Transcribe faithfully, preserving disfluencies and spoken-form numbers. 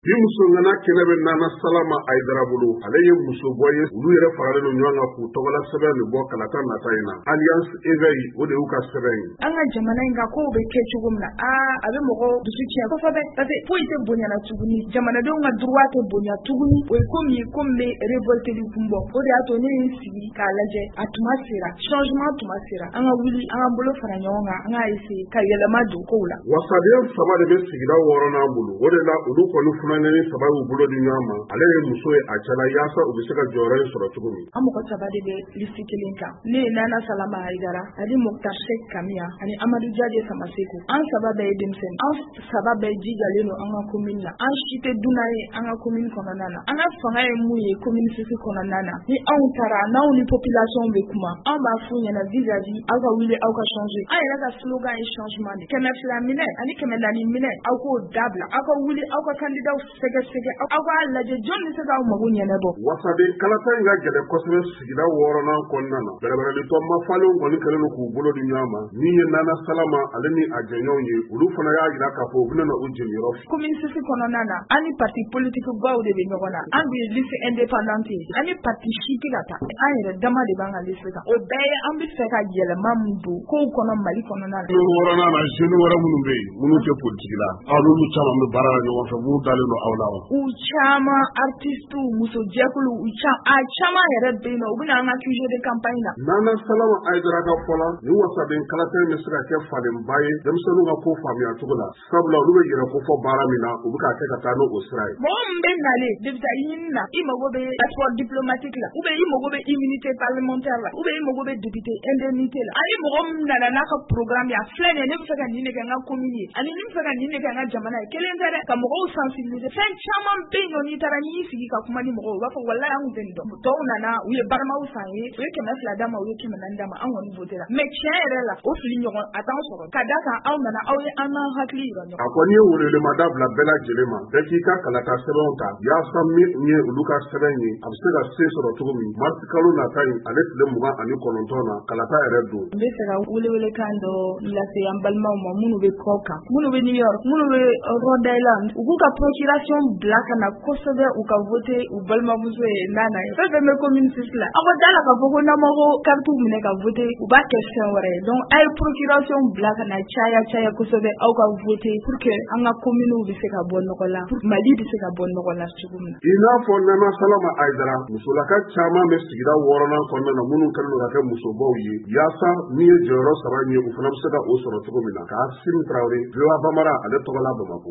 Bi muso ngana kelebe nana salama aidarabulu ale ye muso boye ulu yɛrɛ faralen no ɲɔgɔn kan k'u tɔgɔla sɛbɛn de bɔ kalata nata in na alliance éveil o de y'u ka sɛbɛn ye. An ka jamana in ka kow bɛ kɛ cogo min na aa a bɛ mɔgɔ dusu tiɲɛ kosɛbɛ parce que foyi tɛ bonyana tuguni jamanadenw ka droit tɛ bonya tuguni o ye komi ye komi bɛ révolteli kun bɔ o de y'a to ne ye n sigi k'a lajɛ a tuma sera changement tuma sera an ka wuli an ka bolo fara ɲɔgɔn kan an ka essayer ka yɛlɛma don kow la. Wasaden saba de bɛ sigida wɔɔrɔnan bolo o de la olu kɔni funanen saba y'u bolo di ɲɔgɔn ma ale ye muso ye a cɛla yaasa u bɛ se ka jɔyɔrɔ in sɔrɔ cogo min. An mɔgɔ saba de bɛ liste kelen kan ne ye Nana Salama Aidara ani Moktar Sheikh Kamiya ani Amadu Jaje Samaseko an saba bɛɛ ye denmisɛnnin an saba bɛɛ jijalen don an ka commune la an si tɛ dunan ye an ka commune kɔnɔna na an ka fanga ye mun ye commune sisi kɔnɔna na ni anw taara n'anw ni population bɛ kuma an b'a f'u ɲɛna vis-à-vis aw ka wuli aw ka changer an yɛrɛ ka slogan ye changement de kɛmɛ fila minɛ ani kɛmɛ naani minɛ aw k'o dabila aw ka wuli aw ka candidat sɛgɛsɛgɛ aw ka lajɛ jɔn bɛ se k'aw mago ɲɛnabɔ. Wasaden kalata in ka gɛlɛn kosɛbɛ sigida wɔɔrɔnan kɔnɔna na bɛrɛbɛrɛlitɔ mafalenw kɔni kɛlen don k'u bolo di ɲɔgɔn ma min ye Nana Salama ale ni a jɛɲɔgɔnw ye olu fana y'a jira k'a fɔ u bɛna u jeli yɔrɔ. Commune sisi kɔnɔna na an ni parti politique baw de bɛ ɲɔgɔn na an bɛ liste indépendante ye an ni parti si tɛ ka taa an yɛrɛ dama de b'an ka liste kan o bɛɛ ye an bɛ fɛ ka yɛlɛma min don kow kɔnɔ Mali kɔnɔna na. Wɔɔrɔnan na jeune wɛrɛ minnu bɛ yen minnu tɛ politique la aw n'olu caman bɛ baara la ɲɔgɔn fɛ minnu dalen don aw la wa. U caman artiste muso jɛkulu u ca a caman yɛrɛ bɛ yen nɔ u bɛna an ka sujet de campagne la. Nana Salama Aidara ka fɔ la ni wasaden kalata in bɛ se ka kɛ fadenba ye denmisɛnninw ka ko faamuya cogo la sabula olu bɛ yɛrɛ ko fɔ baara min na u bɛ k'a kɛ ka taa n'o sira ye. Mɔgɔ min bɛ nalen député ɲini na i mago bɛ passeport diplomatique la ou bien i mago bɛ immunité parlementaire la ou bien i mago bɛ député indemnité la ani mɔgɔ min nana n'a ka programme ye a filɛ nin ye ne bɛ fɛ ka nin de kɛ n ka commune ye ani ne bɛ fɛ ka nin de kɛ n ka jamana ye kelen tɛ dɛ ka mɔgɔw sensibiliser fɛn caman bɛ yen nɔ n'i taara n'i y'i sigi ka kuma ni mɔgɔw u b'a fɔ walayi an kun tɛ nin dɔn tɔw nana u ye baramaw san ye u ye kɛmɛ fila d'a ma u ye kɛmɛ naani d'a ma an kɔni voté la mais tiɲɛ yɛrɛ la o fili ɲɔgɔn a t'anw sɔrɔ ka d'a kan aw nana aw ye an n'an hakili yira ɲɔgɔn. A kɔni ye welemada bila bɛɛ lajɛlen ma bɛɛ k'i ka kalata sɛbɛnw ta yaasa min ye olu ka sɛbɛn ye a bɛ se ka se sɔrɔ cogo min marisi kalo nata in ale tile mugan ani kɔnɔntɔn na kalata yɛrɛ don. N bɛ fɛ ka welewelekan dɔ lase an balimaw ma minnu bɛ kɔ kan minnu bɛ New York minnu bɛ Rhode Island u k'u ka procuration bila ka na kosɛbɛ u ka voté u balimamuso ye Nana ye fɛn fɛn bɛ commune six la aw ko da la k'a fɔ ko n'aw ma ko carte minɛ ka voté u b'a kɛ fɛn wɛrɛ ye donc a ye procuration bila ka na caya caya kosɛbɛ aw ka voté pour que an ka communew bɛ se ka bɔ nɔgɔ la Mali bɛ se ka bɔ nɔgɔ la cogo min na. I n'a fɔ Nana Salama Aidara musolaka caman bɛ sigida wɔɔrɔnan kɔnɔna na minnu kɛlen don ka kɛ musobaw ye yaasa min ye jɔyɔrɔ saba ye u fana bɛ se ka o sɔrɔ cogo min na Kassim Traoré V O A Bambara ale tɔgɔ la Bamakɔ.